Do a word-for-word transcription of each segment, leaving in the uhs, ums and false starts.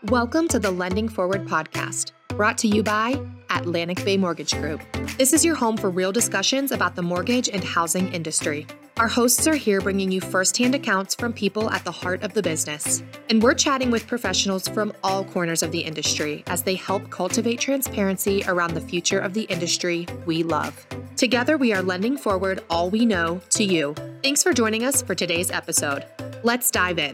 Welcome to the Lending Forward podcast, brought to you by Atlantic Bay Mortgage Group. This is your home for real discussions about the mortgage and housing industry. Our hosts are here bringing you firsthand accounts from people at the heart of the business. And we're chatting with professionals from all corners of the industry as they help cultivate transparency around the future of the industry we love. Together, we are lending forward all we know to you. Thanks for joining us for today's episode. Let's dive in.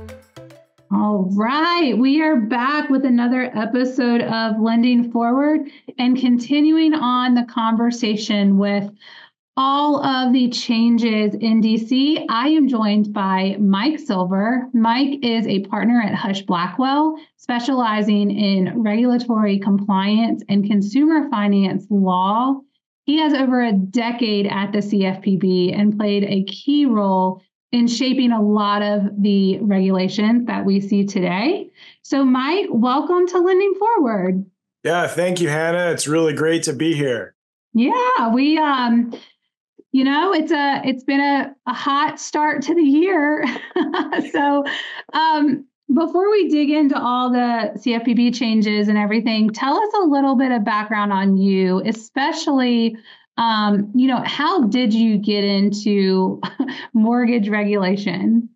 All right, we are back with another episode of Lending Forward and continuing on the conversation with all of the changes in D C. I am joined by Mike Silver. Mike is a partner at Husch Blackwell, specializing in regulatory compliance and consumer finance law. He has over a decade at the C F P B and played a key role in shaping a lot of the regulations that we see today. So Mike, welcome to Lending Forward. Yeah, thank you, Hannah. It's really great to be here. Yeah, we, um, you know, it's a, it's been a, a hot start to the year. so um, before we dig into all the C F P B changes and everything, tell us a little bit of background on you, especially Um, you know, how did you get into mortgage regulation?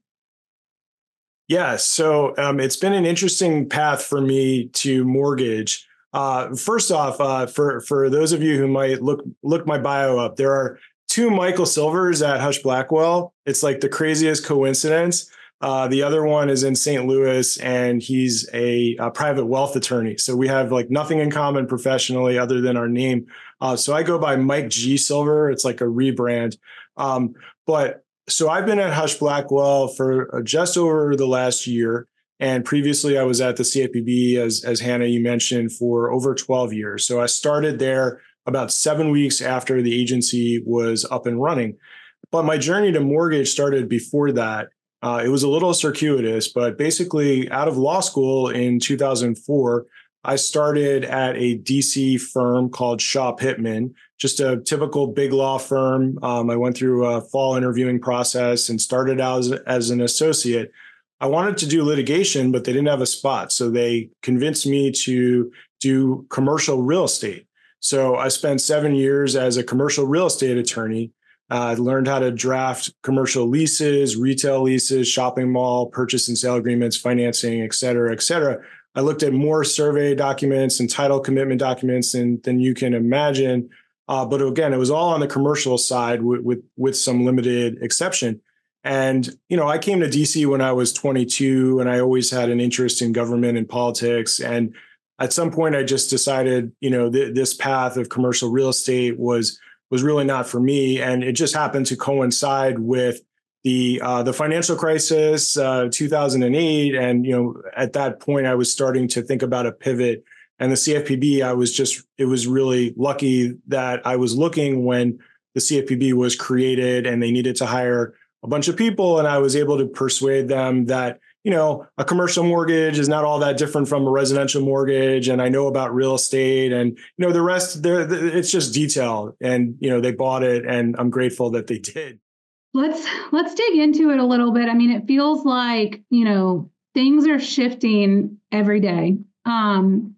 Yeah, so um, it's been an interesting path for me to mortgage. Uh, first off, uh, for for those of you who might look look my bio up, there are two Michael Silvers at Husch Blackwell. It's like the craziest coincidence. Uh, the other one is in Saint Louis, and he's a, a private wealth attorney. So we have like nothing in common professionally other than our name. Uh, so I go by Mike G. Silver. It's like a rebrand. Um, but so I've been at Husch Blackwell for just over the last year. And previously I was at the C F P B, as, as Hannah, you mentioned, for over twelve years. So I started there about seven weeks after the agency was up and running. But my journey to mortgage started before that. Uh, it was a little circuitous, but basically out of law school in two thousand four, I started at a D C firm called Shaw Pittman, just a typical big law firm. Um, I went through a fall interviewing process and started out as, as an associate. I wanted to do litigation, but they didn't have a spot. So they convinced me to do commercial real estate. So I spent seven years as a commercial real estate attorney. I uh, learned how to draft commercial leases, retail leases, shopping mall, purchase and sale agreements, financing, et cetera, et cetera. I looked at more survey documents and title commitment documents than, than you can imagine. Uh, but again, it was all on the commercial side with, with, with some limited exception. And, you know, I came to D C when I was twenty-two, and I always had an interest in government and politics. And at some point, I just decided, you know, th- this path of commercial real estate was was really not for me. And it just happened to coincide with the uh, the financial crisis, uh, two thousand eight. And, you know, at that point, I was starting to think about a pivot. And the C F P B, I was just, it was really lucky that I was looking when the C F P B was created and they needed to hire a bunch of people. And I was able to persuade them that, you know, a commercial mortgage is not all that different from a residential mortgage. And I know about real estate, and, you know, the rest there, it's just detail. And, you know, they bought it, and I'm grateful that they did. Let's, let's dig into it a little bit. I mean, it feels like, you know, things are shifting every day. Um,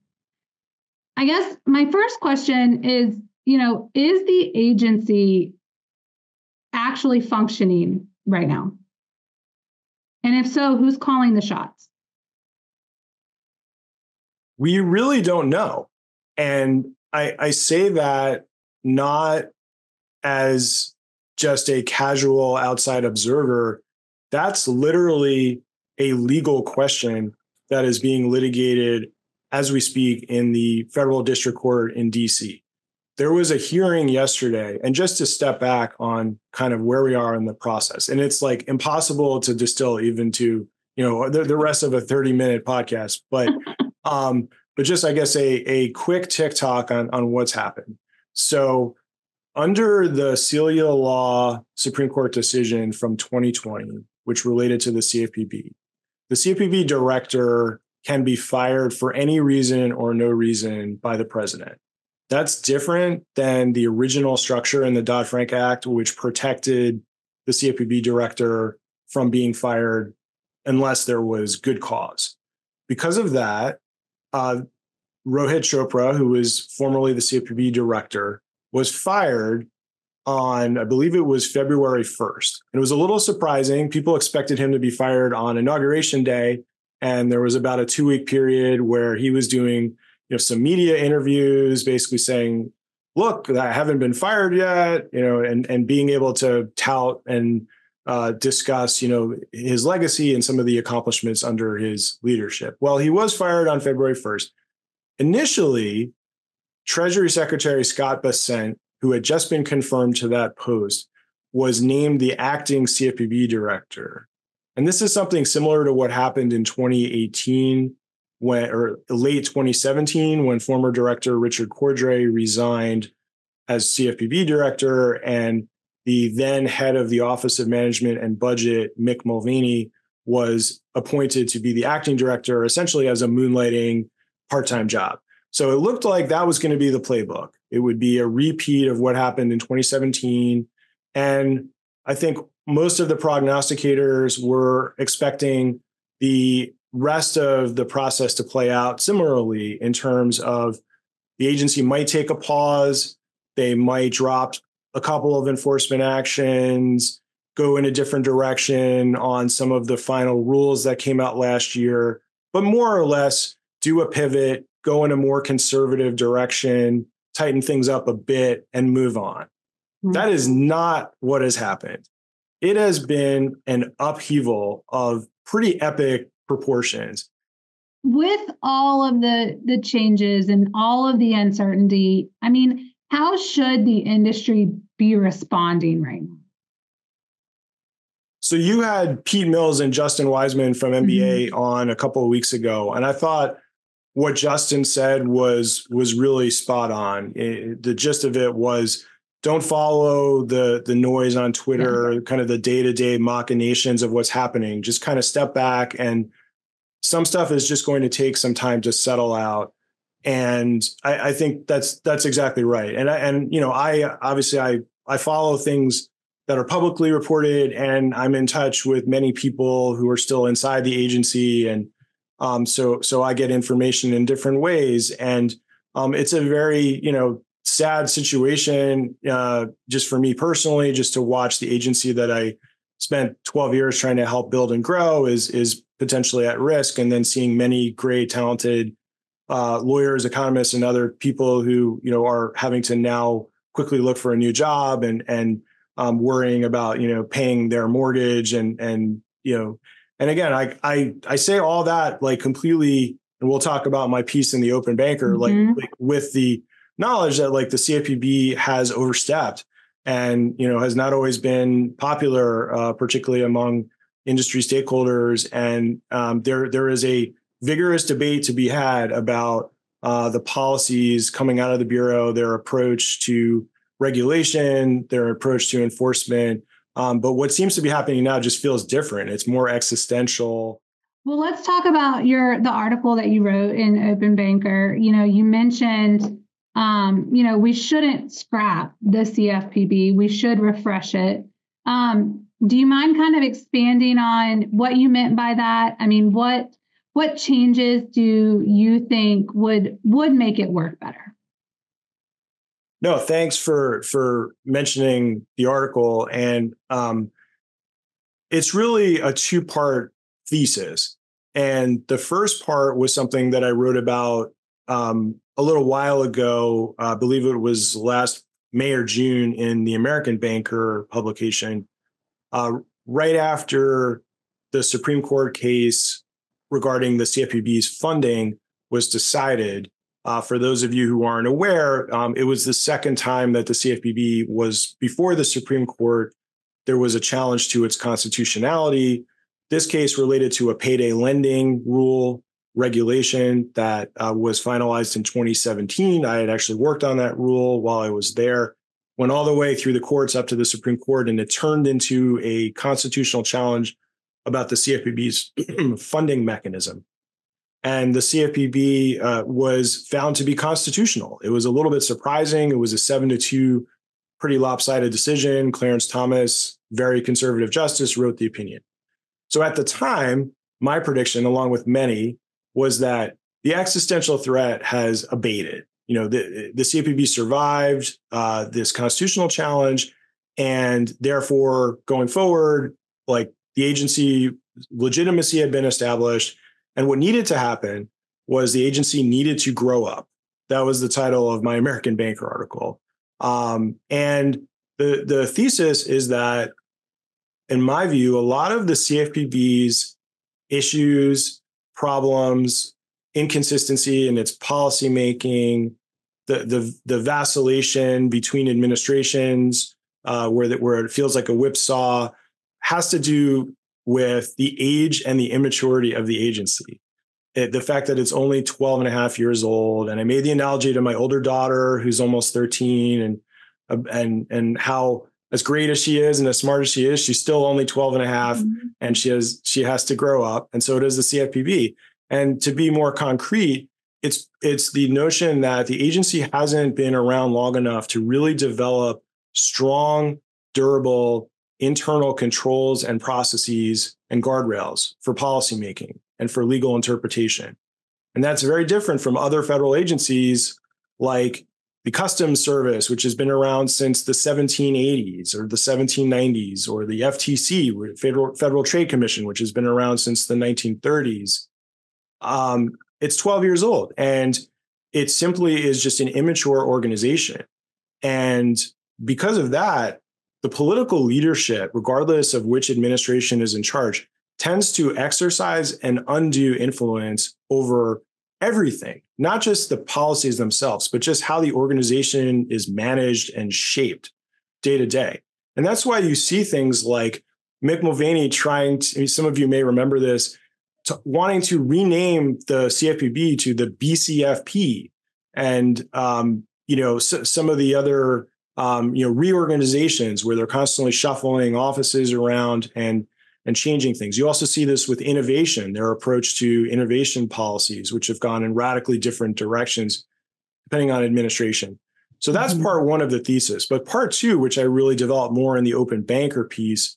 I guess my first question is, you know, is the agency actually functioning right now? And if so, who's calling the shots? We really don't know. And I, I say that not as just a casual outside observer. That's literally a legal question that is being litigated as we speak in the federal district court in D C. There was a hearing yesterday, and just to step back on kind of where we are in the process, and it's like impossible to distill even to, you know, the, the rest of a thirty minute podcast, but, um, but just, I guess, a, a quick TikTok on, on what's happened. So under the Celia Law Supreme Court decision from twenty twenty, which related to the C F P B, the C F P B director can be fired for any reason or no reason by the president. That's different than the original structure in the Dodd-Frank Act, which protected the C F P B director from being fired unless there was good cause. because of that, uh, Rohit Chopra, who was formerly the C F P B director, was fired on, I believe it was February first. And it was a little surprising. People expected him to be fired on Inauguration Day. And there was about a two week period where he was doing, you know, some media interviews, basically saying, look, I haven't been fired yet, you know, and, and being able to tout and uh, discuss, you know, his legacy and some of the accomplishments under his leadership. Well, he was fired on February first. Initially, Treasury Secretary Scott Bessent, who had just been confirmed to that post, was named the acting C F P B director. And this is something similar to what happened in twenty eighteen, when, or late twenty seventeen, when former director Richard Cordray resigned as C F P B director, and the then head of the Office of Management and Budget, Mick Mulvaney, was appointed to be the acting director, essentially as a moonlighting part-time job. So it looked like that was going to be the playbook. It would be a repeat of what happened in twenty seventeen. And I think most of the prognosticators were expecting the rest of the process to play out similarly, in terms of the agency might take a pause, they might drop a couple of enforcement actions, go in a different direction on some of the final rules that came out last year, but more or less do a pivot, go in a more conservative direction, tighten things up a bit, and move on. Mm-hmm. That is not what has happened. It has been an upheaval of pretty epic proportions. With all of the, the changes and all of the uncertainty, I mean, how should the industry be responding right now? So you had Pete Mills and Justin Wiseman from M B A mm-hmm. on a couple of weeks ago, and I thought what Justin said was was really spot on. It, the gist of it was, don't follow the the noise on Twitter, yeah. kind of the day-to-day machinations of what's happening. Just kind of step back, and some stuff is just going to take some time to settle out. And I, I think that's that's exactly right. And I, and you know, I obviously I I follow things that are publicly reported, and I'm in touch with many people who are still inside the agency, and um, so so I get information in different ways. And um, it's a very you know. sad situation, uh, just for me personally, just to watch the agency that I spent twelve years trying to help build and grow is is potentially at risk. And then seeing many great, talented uh, lawyers, economists, and other people who you know are having to now quickly look for a new job and and um, worrying about you know paying their mortgage and and you know and again, I I I say all that like completely, and we'll talk about my piece in the Open Banker, mm-hmm. like, like with the knowledge that like the C F P B has overstepped and, you know, has not always been popular, uh, particularly among industry stakeholders. And um, there there is a vigorous debate to be had about uh, the policies coming out of the Bureau, their approach to regulation, their approach to enforcement. Um, but what seems to be happening now just feels different. It's more existential. Well, let's talk about your the article that you wrote in Open Banker. You know, you mentioned Um, you know, we shouldn't scrap the C F P B. We should refresh it. Um, do you mind kind of expanding on what you meant by that? I mean, what what changes do you think would would make it work better? No, thanks for for mentioning the article. And um, it's really a two-part thesis. And the first part was something that I wrote about um, a little while ago, uh, I believe it was last May or June in the American Banker publication, uh, right after the Supreme Court case regarding the C F P B's funding was decided. Uh, for those of you who aren't aware, um, it was the second time that the C F P B was before the Supreme Court. There was a challenge to its constitutionality. This case related to a payday lending rule regulation that uh, was finalized in twenty seventeen. I had actually worked on that rule while I was there, went all the way through the courts up to the Supreme Court, and it turned into a constitutional challenge about the C F P B's funding mechanism. And the C F P B uh, was found to be constitutional. It was a little bit surprising. It was a seven to two pretty lopsided decision. Clarence Thomas, very conservative justice, wrote the opinion. So at the time, my prediction, along with many, was that the existential threat has abated. You know, the, the C F P B survived uh, this constitutional challenge, and therefore going forward, like the agency legitimacy had been established. And what needed to happen was the agency needed to grow up. That was the title of my American Banker article. Um, and the, the thesis is that, in my view, a lot of the C F P B's issues, problems, inconsistency in its policymaking, the, the, the vacillation between administrations, uh, where, the, where it feels like a whipsaw, has to do with the age and the immaturity of the agency. It, the fact that it's only twelve and a half years old. And I made the analogy to my older daughter, who's almost thirteen, and, and, and how, as great as she is and as smart as she is, she's still only twelve and a half, mm-hmm. and she has, she has to grow up. And so does the C F P B. And to be more concrete, it's, it's the notion that the agency hasn't been around long enough to really develop strong, durable internal controls and processes and guardrails for policymaking and for legal interpretation. And that's very different from other federal agencies like the Customs Service, which has been around since the seventeen eighties or the seventeen nineties, or the F T C, Federal, Federal Trade Commission, which has been around since the nineteen thirties. Um, it's twelve years old, and it simply is just an immature organization. And because of that, the political leadership, regardless of which administration is in charge, tends to exercise an undue influence over everything, not just the policies themselves, but just how the organization is managed and shaped day to day. And that's why you see things like Mick Mulvaney trying to, some of you may remember this, to, wanting to rename the C F P B to the B C F P. And, um, you know, so, some of the other, um, you know, reorganizations where they're constantly shuffling offices around and and changing things. You also see this with innovation, their approach to innovation policies, which have gone in radically different directions, depending on administration. So that's mm-hmm. part one of the thesis. But part two, which I really developed more in the open banker piece,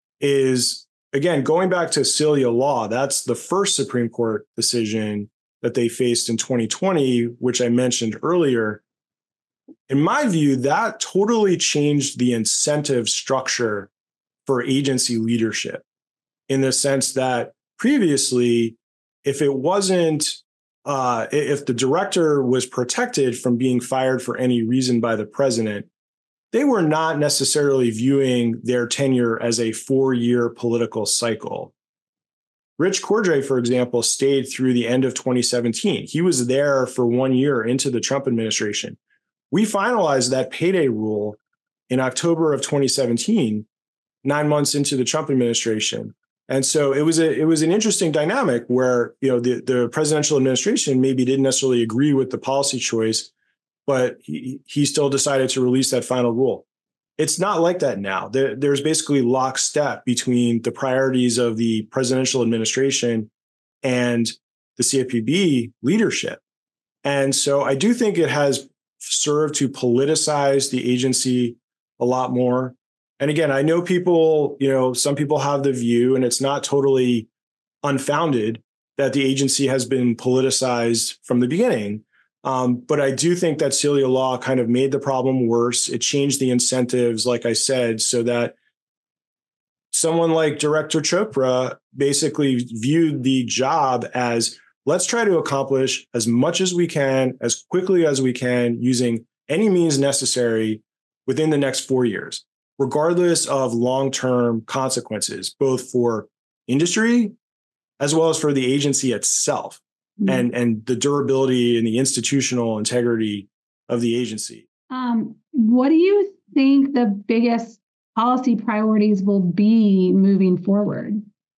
is, again, going back to Celia Law. That's the first Supreme Court decision that they faced in twenty twenty, which I mentioned earlier. In my view, that totally changed the incentive structure for agency leadership, in the sense that previously, if it wasn't, uh, if the director was protected from being fired for any reason by the president, they were not necessarily viewing their tenure as a four-year political cycle. Rich Cordray, for example, stayed through the end of twenty seventeen. He was there for one year into the Trump administration. We finalized that payday rule in October of twenty seventeen, nine months into the Trump administration. And so it was a it was an interesting dynamic where, you know, the, the presidential administration maybe didn't necessarily agree with the policy choice, but he, he still decided to release that final rule. It's not like that now. There, there's basically lockstep between the priorities of the presidential administration and the C F P B leadership. And so I do think it has served to politicize the agency a lot more. And again, I know people, you know, some people have the view, and it's not totally unfounded, that the agency has been politicized from the beginning. Um, but I do think that Celia Law kind of made the problem worse. It changed the incentives, like I said, so that someone like Director Chopra basically viewed the job as, let's try to accomplish as much as we can, as quickly as we can, using any means necessary within the next four years, regardless of long-term consequences, both for industry as well as for the agency itself, mm-hmm. and, and the durability and the institutional integrity of the agency. Um, what do you think the biggest policy priorities will be moving forward?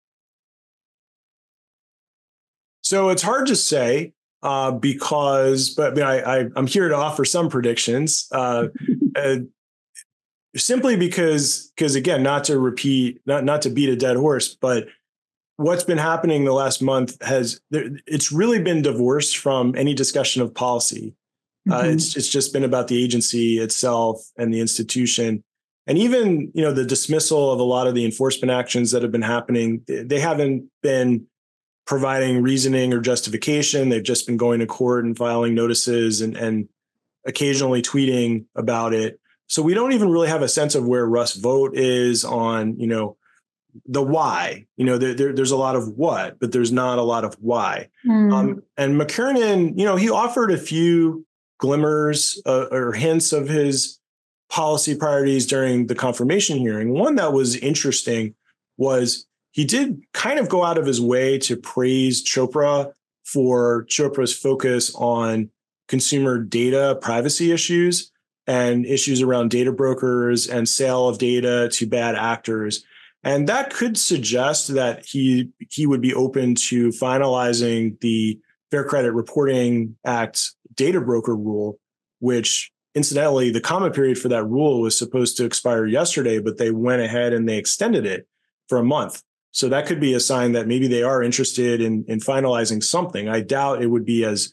So it's hard to say uh, because, but I mean, I, I, I'm here to offer some predictions. Uh, uh, Simply because, because again, not to repeat, not not to beat a dead horse, but what's been happening the last month has, it's really been divorced from any discussion of policy. Mm-hmm. Uh, it's it's just been about the agency itself and the institution, and even, you know, the dismissal of a lot of the enforcement actions that have been happening. They haven't been providing reasoning or justification. They've just been going to court and filing notices and, and occasionally tweeting about it. So we don't even really have a sense of where Russ Vought is on, you know, the why. You know, there, there, there's a lot of what, but there's not a lot of why. Mm. Um, and McKernan, you know, he offered a few glimmers uh, or hints of his policy priorities during the confirmation hearing. One that was interesting was he did kind of go out of his way to praise Chopra for Chopra's focus on consumer data privacy issues and issues around data brokers and sale of data to bad actors. And that could suggest that he he would be open to finalizing the Fair Credit Reporting Act data broker rule, which incidentally, the comment period for that rule was supposed to expire yesterday, but they went ahead and they extended it for a month. So that could be a sign that maybe they are interested in, in finalizing something. I doubt it would be as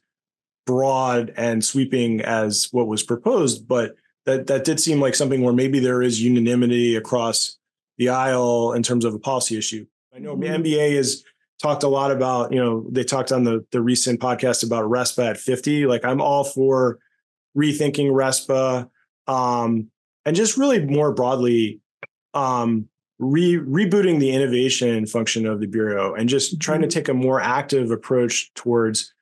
broad and sweeping as what was proposed, but that, that did seem like something where maybe there is unanimity across the aisle in terms of a policy issue. I know mm-hmm. M B A has talked a lot about, you know, they talked on the, the recent podcast about RESPA at fifty. Like I'm all for rethinking RESPA um, and just really more broadly, um, Re- rebooting the innovation function of the Bureau and just trying to take a more active approach towards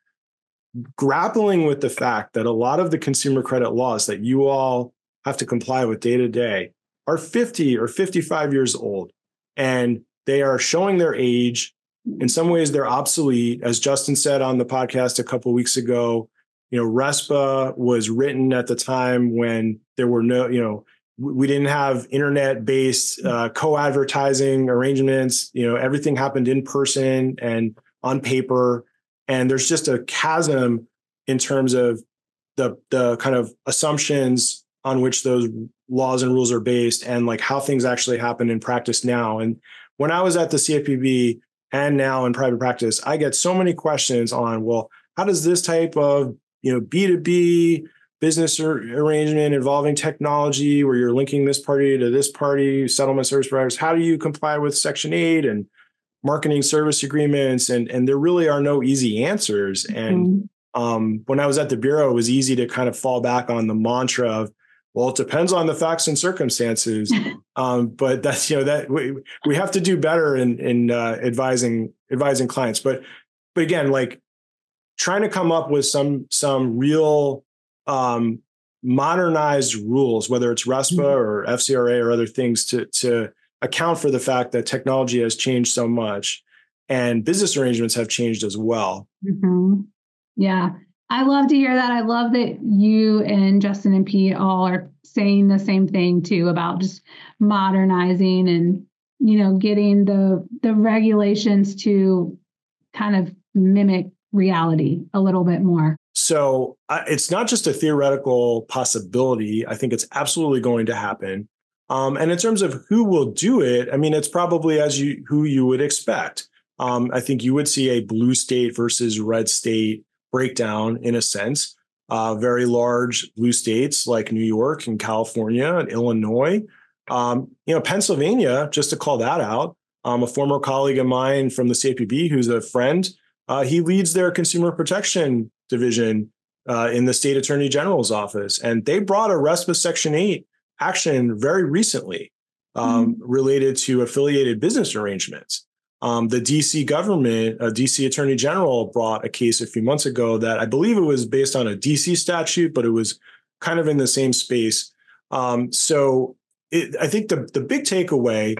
grappling with the fact that a lot of the consumer credit laws that you all have to comply with day to day are fifty or fifty-five years old, and they are showing their age. In some ways, they're obsolete. As Justin said on the podcast a couple of weeks ago, you know, RESPA was written at the time when there were no, you know, we didn't have internet-based uh, co-advertising arrangements. You know, everything happened in person and on paper. And there's just a chasm in terms of the the kind of assumptions on which those laws and rules are based and like how things actually happen in practice now. And when I was at the C F P B and now in private practice, I get so many questions on, well, how does this type of, you know, B two B business ar- arrangement involving technology where you're linking this party to this party, settlement service providers, how do you comply with Section eight and marketing service agreements? And, and there really are no easy answers. And mm-hmm. um, when I was at the Bureau, it was easy to kind of fall back on the mantra of, well, it depends on the facts and circumstances. um, but that's, you know, that we, we have to do better in, in uh, advising advising clients. But, but again, like trying to come up with some, some real Um, modernized rules, whether it's RESPA or F C R A or other things, to to account for the fact that technology has changed so much and business arrangements have changed as well. Mm-hmm. Yeah, I love to hear that. I love that you and Justin and Pete all are saying the same thing too about just modernizing and, you know, getting the the regulations to kind of mimic reality a little bit more. So uh, it's not just a theoretical possibility. I think it's absolutely going to happen. Um, and in terms of who will do it, I mean, it's probably as you who you would expect. Um, I think you would see a blue state versus red state breakdown in a sense. Uh, very large blue states like New York and California and Illinois. Um, you know, Pennsylvania, just to call that out, um, a former colleague of mine from the C A P B who's a friend, uh, he leads their consumer protection division uh, in the state attorney general's office. And they brought a RESPA Section eight action very recently um, mm-hmm. related to affiliated business arrangements. Um, the D C government, uh, D C attorney general brought a case a few months ago that I believe it was based on a D C statute, but it was kind of in the same space. Um, so it, I think the, the big takeaway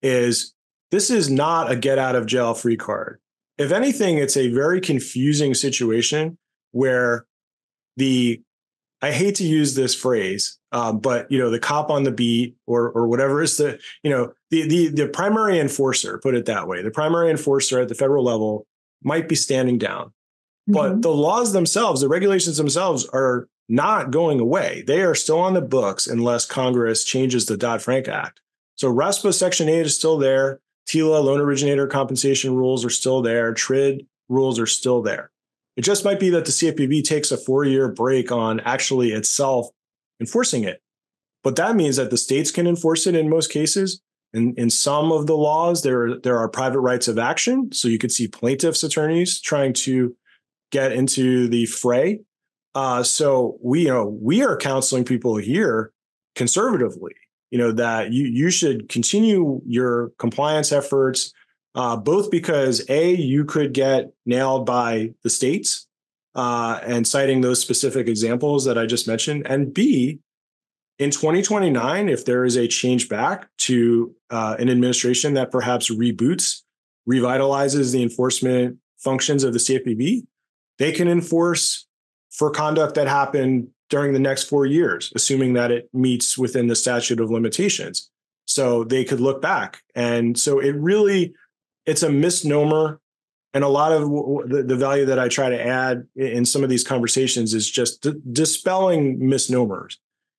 is this is not a get out of jail free card. If anything, it's a very confusing situation where the, I hate to use this phrase, um, but you know, the cop on the beat or or whatever is the, you know, the the the primary enforcer, put it that way, the primary enforcer at the federal level might be standing down, mm-hmm. but the laws themselves, the regulations themselves are not going away. They are still on the books unless Congress changes the Dodd-Frank Act. So RESPA Section eight is still there. TILA, loan originator compensation rules are still there. T R I D rules are still there. It just might be that the C F P B takes a four-year break on actually itself enforcing it. But that means that the states can enforce it in most cases. In, in some of the laws, there, there are private rights of action. So you could see plaintiffs' attorneys trying to get into the fray. Uh, so we, you know, we are counseling people here conservatively, you know, that you, you should continue your compliance efforts, uh, both because A, you could get nailed by the states uh, and citing those specific examples that I just mentioned, and B, in twenty twenty-nine, if there is a change back to uh, an administration that perhaps reboots, revitalizes the enforcement functions of the C F P B, they can enforce for conduct that happened during the next four years, assuming that it meets within the statute of limitations. So they could look back. And so it really, it's a misnomer. And a lot of the, the value that I try to add in some of these conversations is just d- dispelling misnomers.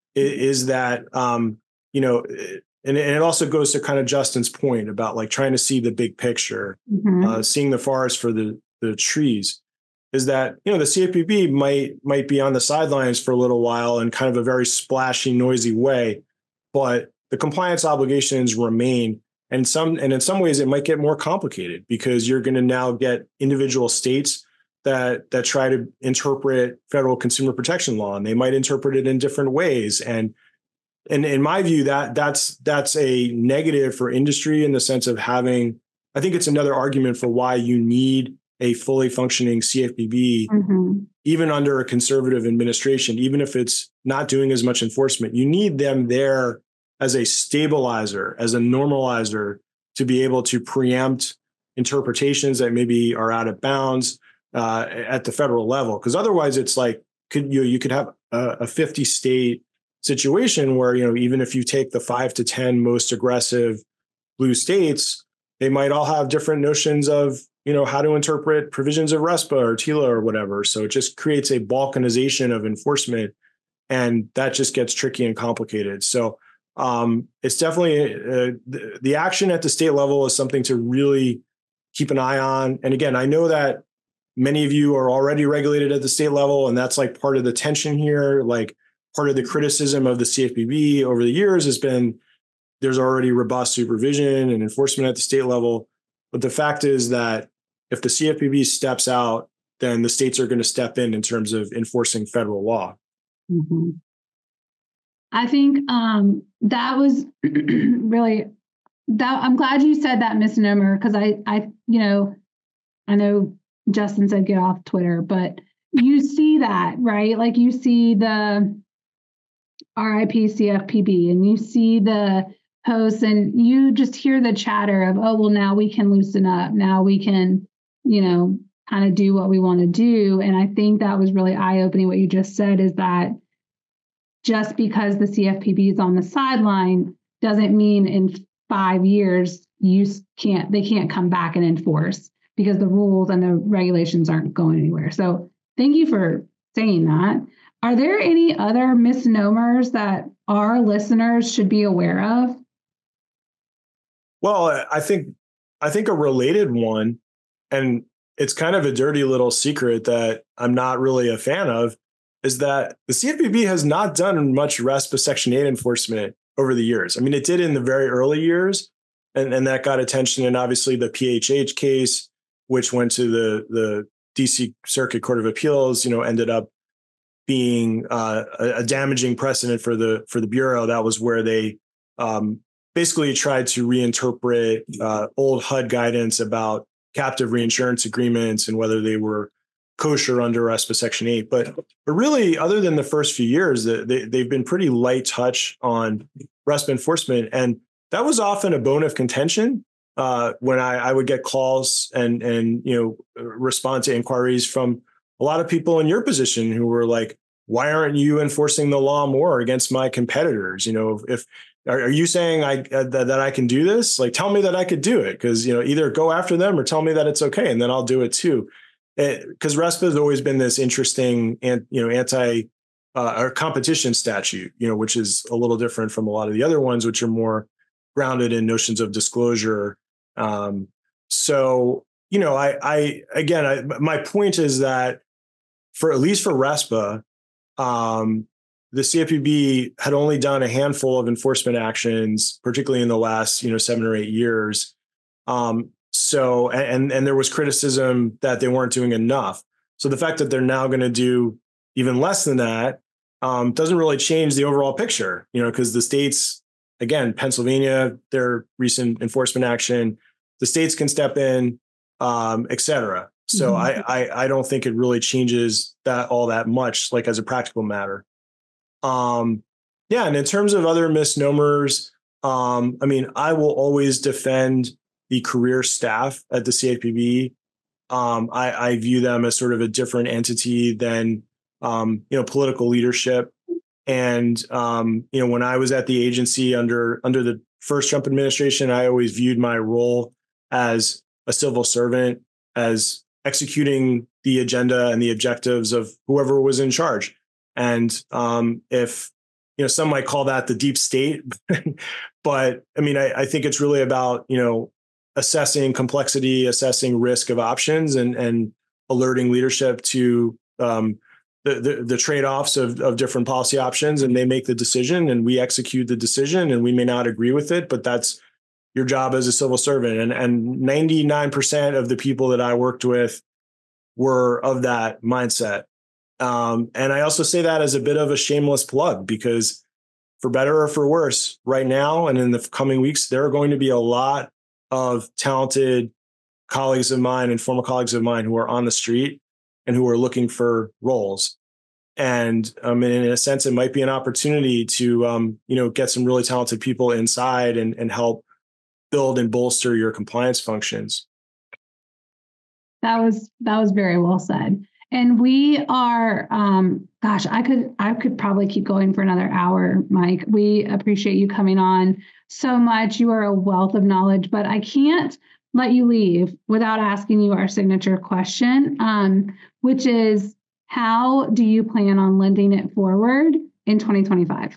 Is that, um, you know, and, and it also goes to kind of Justin's point about like trying to see the big picture, mm-hmm. uh, seeing the forest for the, the trees, is that, you know, the C F P B might might be on the sidelines for a little while in kind of a very splashy, noisy way, but the compliance obligations remain. And some and in some ways, it might get more complicated because you're going to now get individual states that that try to interpret federal consumer protection law, and they might interpret it in different ways. And and in my view, that that's that's a negative for industry in the sense of having, I think it's another argument for why you need a fully functioning C F P B, mm-hmm. even under a conservative administration, even if it's not doing as much enforcement. You need them there as a stabilizer, as a normalizer, to be able to preempt interpretations that maybe are out of bounds Uh, at the federal level, because otherwise it's like could you you could have a, a fifty state situation where, you know, even if you take the five to ten most aggressive blue states, they might all have different notions of, you know, how to interpret provisions of RESPA or TILA or whatever. So it just creates a balkanization of enforcement, and that just gets tricky and complicated. So um, it's definitely uh, the, the action at the state level is something to really keep an eye on. And again, I know that many of you are already regulated at the state level, and that's like part of the tension here. Like part of the criticism of the C F P B over the years has been there's already robust supervision and enforcement at the state level. But the fact is that if the C F P B steps out, then the states are going to step in in terms of enforcing federal law. Mm-hmm. I think um, that was really, that I'm glad you said that misnomer, because I, I, you know, I know Justin said get off Twitter, but you see that, right? Like you see the R I P C F P B and you see the posts and you just hear the chatter of, oh, well, now we can loosen up. Now we can, you know, kind of do what we want to do. And I think that was really eye-opening. What you just said is that just because the C F P B is on the sideline doesn't mean in five years you can't, they can't come back and enforce, because the rules and the regulations aren't going anywhere. So thank you for saying that. Are there any other misnomers that our listeners should be aware of? Well, I think I think a related one, and it's kind of a dirty little secret that I'm not really a fan of, is that the C F P B has not done much RESPA Section eight enforcement over the years. I mean, it did in the very early years, and, and that got attention. And obviously the P H H case, which went to the, the D C Circuit Court of Appeals, you know, ended up being uh, a, a damaging precedent for the for the Bureau. That was where they um, basically tried to reinterpret uh, old H U D guidance about captive reinsurance agreements and whether they were kosher under RESPA Section eight. But, but really, other than the first few years, they, they've been pretty light touch on RESPA enforcement. And that was often a bone of contention uh, when I, I would get calls and, and you know respond to inquiries from a lot of people in your position who were like, why aren't you enforcing the law more against my competitors? You know, if are, are you saying I uh, that, that I can do this? Like, tell me that I could do it, because, you know, either go after them or tell me that it's okay, and then I'll do it too. Because RESPA has always been this interesting and, you know, anti uh, or competition statute, you know, which is a little different from a lot of the other ones, which are more grounded in notions of disclosure. Um, so, you know, I, I again, I, my point is that for at least for RESPA, um, the C F P B had only done a handful of enforcement actions, particularly in the last, you know, seven or eight years. Um, so, and, and there was criticism that they weren't doing enough. So the fact that they're now going to do even less than that um, doesn't really change the overall picture, you know, because the states, again, Pennsylvania, their recent enforcement action, the states can step in, um, et cetera. So mm-hmm. I, I I don't think it really changes that all that much, like as a practical matter. Um, yeah, and in terms of other misnomers, um, I mean, I will always defend the career staff at the C F P B. Um, I, I view them as sort of a different entity than um, you know, political leadership. And um, you know, when I was at the agency under under the first Trump administration, I always viewed my role as a civil servant, as executing the agenda and the objectives of whoever was in charge. And um, if, you know, some might call that the deep state, but I mean, I, I think it's really about, you know, assessing complexity, assessing risk of options, and and alerting leadership to um, the, the the trade-offs of, of different policy options, and they make the decision and we execute the decision, and we may not agree with it, but that's your job as a civil servant. And, and ninety-nine percent of the people that I worked with were of that mindset. Um, and I also say that as a bit of a shameless plug, because for better or for worse, right now and in the coming weeks, there are going to be a lot of talented colleagues of mine and former colleagues of mine who are on the street and who are looking for roles. And um, in a sense, it might be an opportunity to, um, you know, get some really talented people inside and, and help build and bolster your compliance functions. That was that was very well said. And we are, um, gosh, I could I could probably keep going for another hour, Mike. We appreciate you coming on so much. You are a wealth of knowledge, but I can't let you leave without asking you our signature question, um, which is, how do you plan on lending it forward in twenty twenty-five?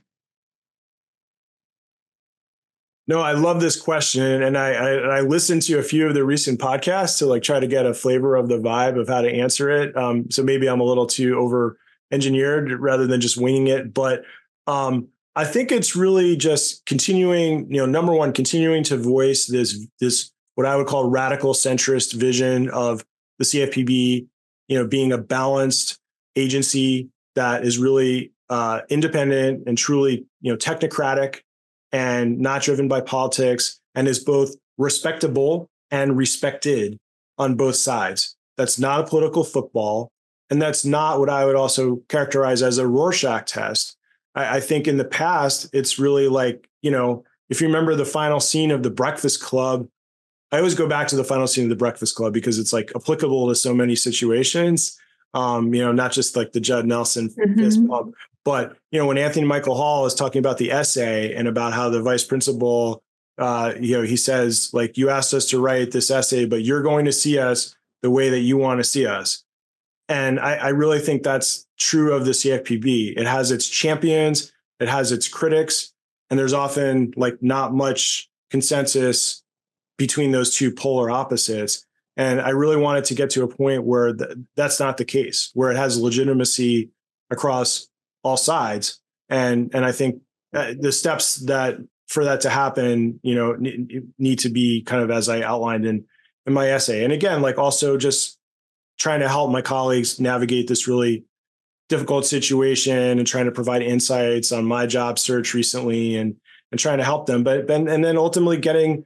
No, I love this question. And I, I, I listened to a few of the recent podcasts to like try to get a flavor of the vibe of how to answer it. Um, so maybe I'm a little too over engineered rather than just winging it. But um, I think it's really just continuing, you know, number one, continuing to voice this, this, what I would call radical centrist vision of the C F P B, you know, being a balanced agency that is really uh, independent and truly, you know, technocratic and not driven by politics, and is both respectable and respected on both sides. That's not a political football. And that's not what I would also characterize as a Rorschach test. I, I think in the past, it's really like, you know, if you remember the final scene of The Breakfast Club, I always go back to the final scene of The Breakfast Club because it's like applicable to so many situations. Um, you know, not just like the Judd Nelson mm-hmm. fist bump. But, you know, when Anthony Michael Hall is talking about the essay and about how the vice principal, uh, you know, he says, like, you asked us to write this essay, but you're going to see us the way that you want to see us. And I, I really think that's true of the C F P B. It has its champions, it has its critics, and there's often like not much consensus between those two polar opposites. And I really wanted to get to a point where th- that's not the case, where it has legitimacy across all sides. And, and I think uh, the steps that for that to happen, you know, need, need to be kind of as I outlined in, in my essay. And again, like also just trying to help my colleagues navigate this really difficult situation and trying to provide insights on my job search recently and, and trying to help them. But then, and then ultimately getting,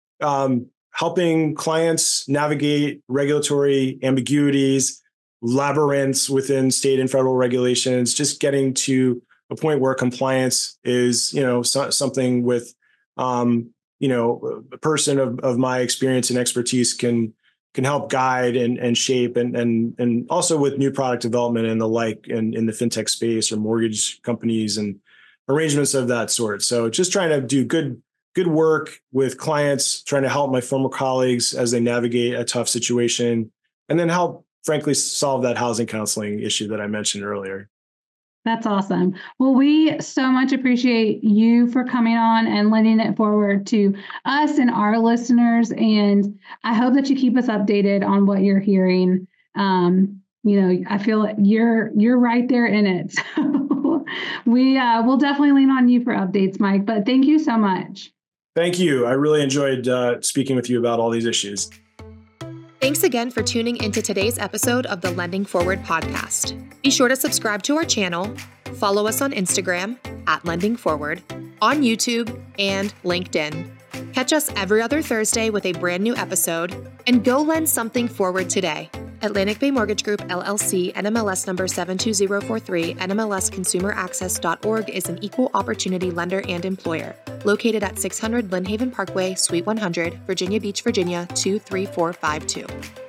um, helping clients navigate regulatory ambiguities, labyrinths within state and federal regulations, just getting to a point where compliance is, you know, so, something with, um, you know, a person of, of my experience and expertise can can help guide and, and shape and and and also with new product development and the like in, in the fintech space or mortgage companies and arrangements of that sort. So just trying to do good good work with clients, trying to help my former colleagues as they navigate a tough situation, and then help, frankly, solve that housing counseling issue that I mentioned earlier. That's awesome. Well, we so much appreciate you for coming on and lending it forward to us and our listeners. And I hope that you keep us updated on what you're hearing. Um, you know, I feel like you're you're right there in it. So we uh, will definitely lean on you for updates, Mike. But thank you so much. Thank you. I really enjoyed uh, speaking with you about all these issues. Thanks again for tuning into today's episode of the Lending Forward podcast. Be sure to subscribe to our channel, follow us on Instagram at Lending Forward, on YouTube, and LinkedIn. Catch us every other Thursday with a brand new episode, and go lend something forward today. Atlantic Bay Mortgage Group, L L C, N M L S number seven two zero four three, N M L S consumer access dot org is an equal opportunity lender and employer. Located at six hundred Lynn Haven Parkway, Suite one hundred, Virginia Beach, Virginia two three four five two.